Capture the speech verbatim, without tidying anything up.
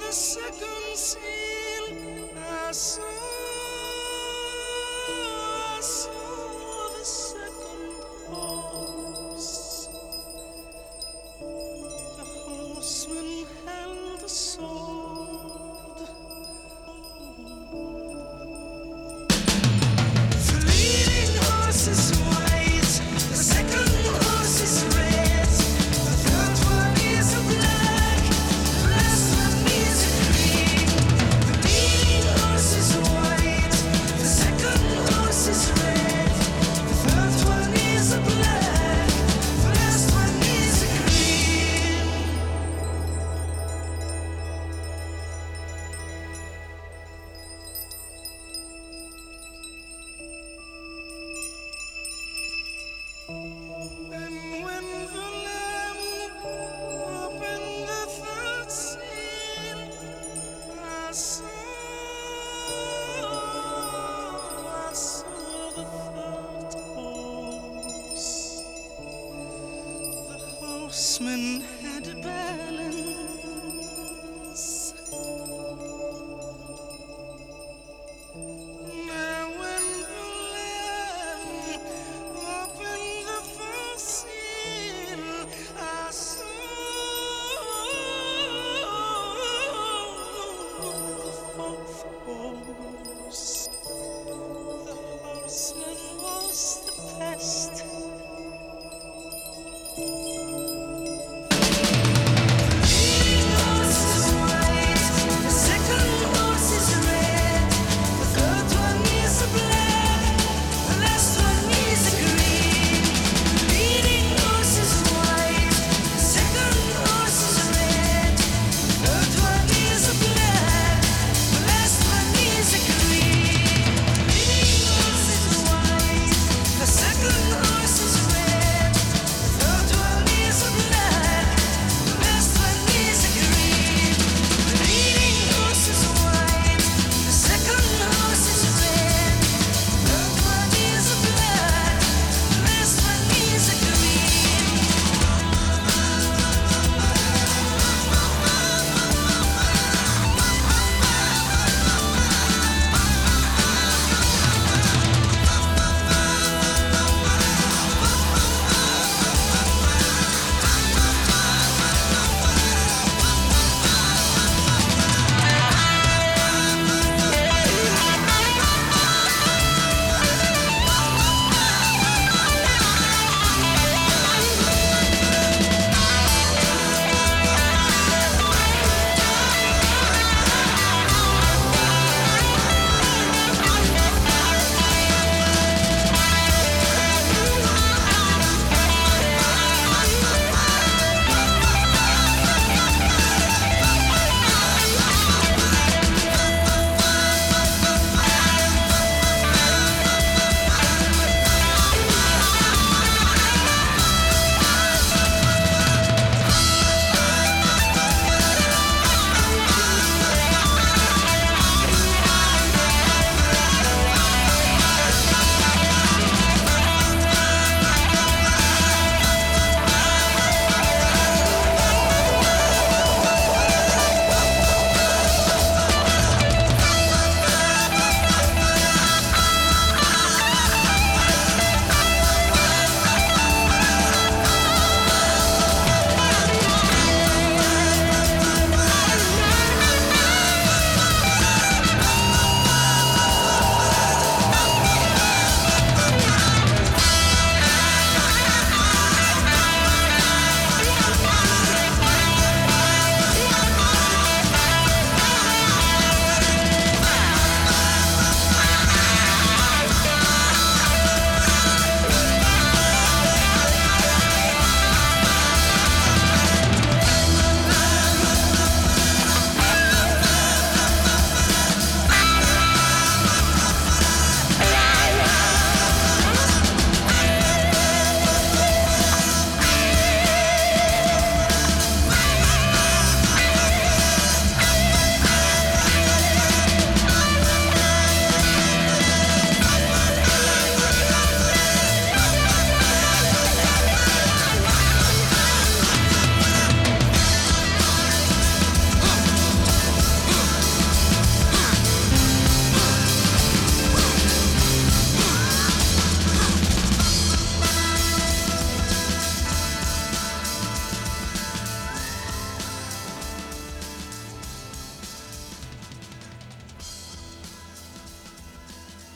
the second seal, I saw, I saw the second horse. The horseman held a sword. The leading horse is white, the second horse is red, the third one is a black, the last one is a green. The leading horse is white, the second horse is red, the third one is a black, the last one is a green. And when the Lamb opened the third seal, I saw, I saw the third horse. The horseman had a balance.